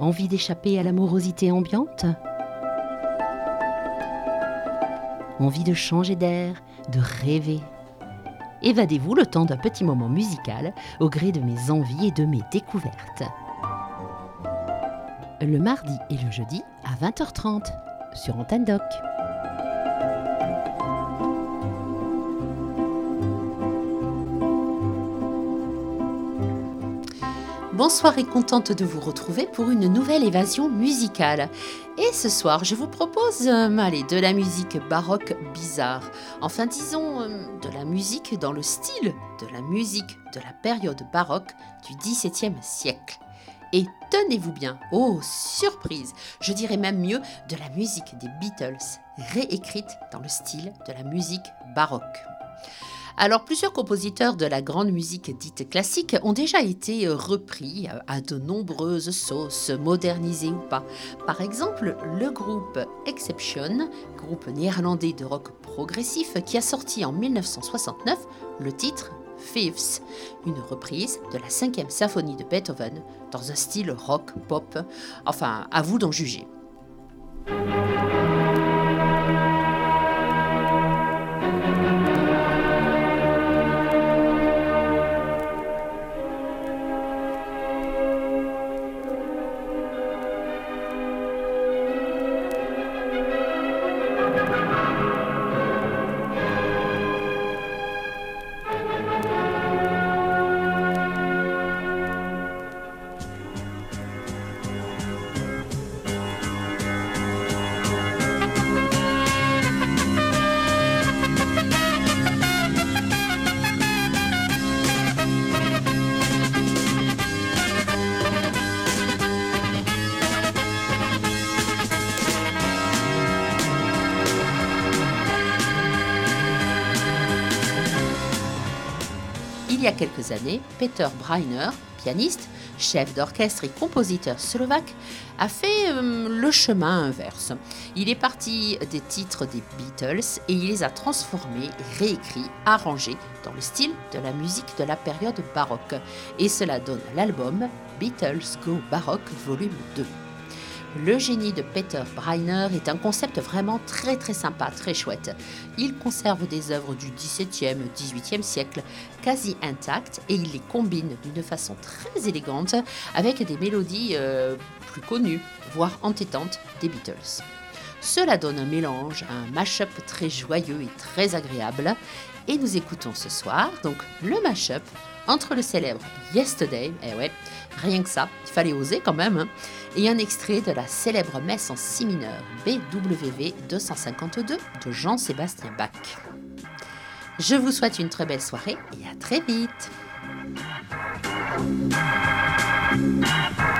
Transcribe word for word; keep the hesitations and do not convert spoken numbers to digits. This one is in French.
Envie d'échapper à l'amorosité ambiante? Envie de changer d'air, de rêver? Évadez-vous le temps d'un petit moment musical au gré de mes envies et de mes découvertes. Le mardi et le jeudi à vingt heures trente sur Antenne Doc. Bonsoir et contente de vous retrouver pour une nouvelle évasion musicale. Et ce soir, je vous propose euh, allez, de la musique baroque bizarre. Enfin, disons, euh, de la musique dans le style de la musique de la période baroque du dix-septième siècle. Et tenez-vous bien, oh surprise, je dirais même mieux de la musique des Beatles, réécrite dans le style de la musique baroque. Alors, plusieurs compositeurs de la grande musique dite classique ont déjà été repris à de nombreuses sauces, modernisées ou pas. Par exemple, le groupe Exception, groupe néerlandais de rock progressif qui a sorti en dix-neuf cent soixante-neuf le titre Thieves, une reprise de la cinquième symphonie de Beethoven dans un style rock-pop. Enfin, à vous d'en juger. Il y a quelques années, Peter Briner, pianiste, chef d'orchestre et compositeur slovaque, a fait euh, le chemin inverse. Il est parti des titres des Beatles et il les a transformés, réécrits, arrangés dans le style de la musique de la période baroque. Et cela donne l'album Beatles Go Baroque Volume deux. Le génie de Peter Briner est un concept vraiment très très sympa, très chouette. Il conserve des œuvres du dix-septième, dix-huitième siècle quasi intactes et il les combine d'une façon très élégante avec des mélodies euh, plus connues, voire entêtantes des Beatles. Cela donne un mélange, un mash-up très joyeux et très agréable. Et nous écoutons ce soir donc le mash-up entre le célèbre Yesterday, eh ouais, rien que ça, il fallait oser quand même, hein, et un extrait de la célèbre messe en si mineur B W V deux cent cinquante-deux de Jean-Sébastien Bach. Je vous souhaite une très belle soirée et à très vite.